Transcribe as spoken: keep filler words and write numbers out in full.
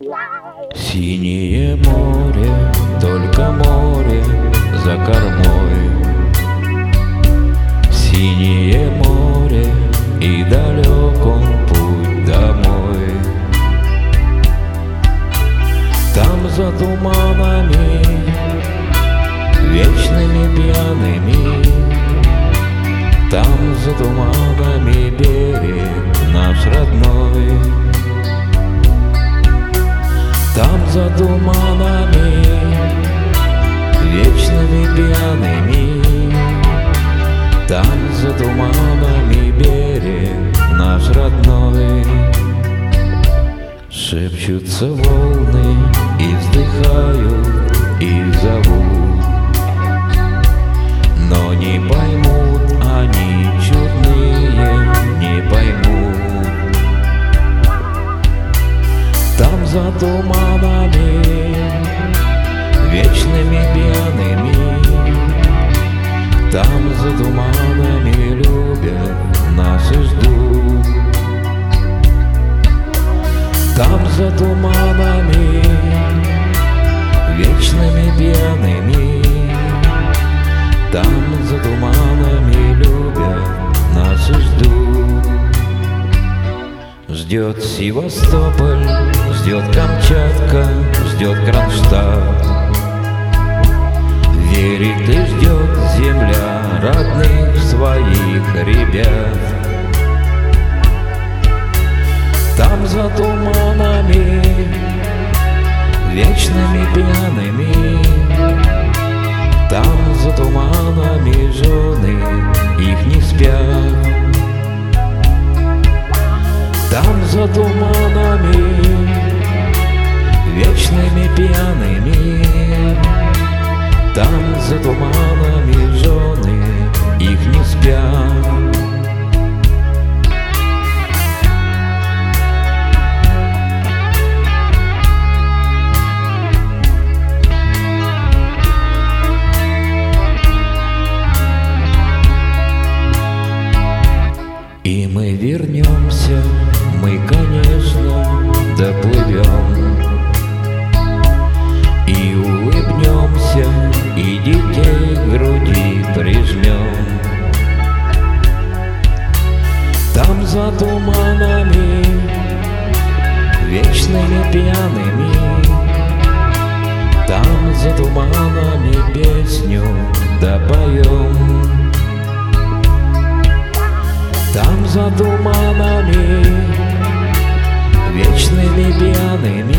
Синее море, только море за кормой. Синее море, и далек он путь домой. Там за туманами, вечными пьяными, там за туманами берег наш родной. Там за туманами, вечными пьяными, там за туманами берег наш родной. Шепчутся волны и вздыхают, и зовут, но не поймут они, чудные, не поймут. Там за туманами, вечными пьяными, там за туманами любят нас и ждут. Там за туманами, вечными пьяными, там за туманами любят нас и ждут. Ждет Севастополь, ждет Камчатка, ждет Кронштадт. Верит и ждет земля родных своих ребят. Там за туманами, вечными пьяными, там за туманами жены их не спят. Там за туманами, вечными пьяными, там за туманами жены их не спят. И мы вернемся, мы, конечно, доплывем, и улыбнемся, и детей к груди прижмем. Там за туманами, вечными пьяными, там за туманами песню допоем. Там за туманами, вечными пьяными,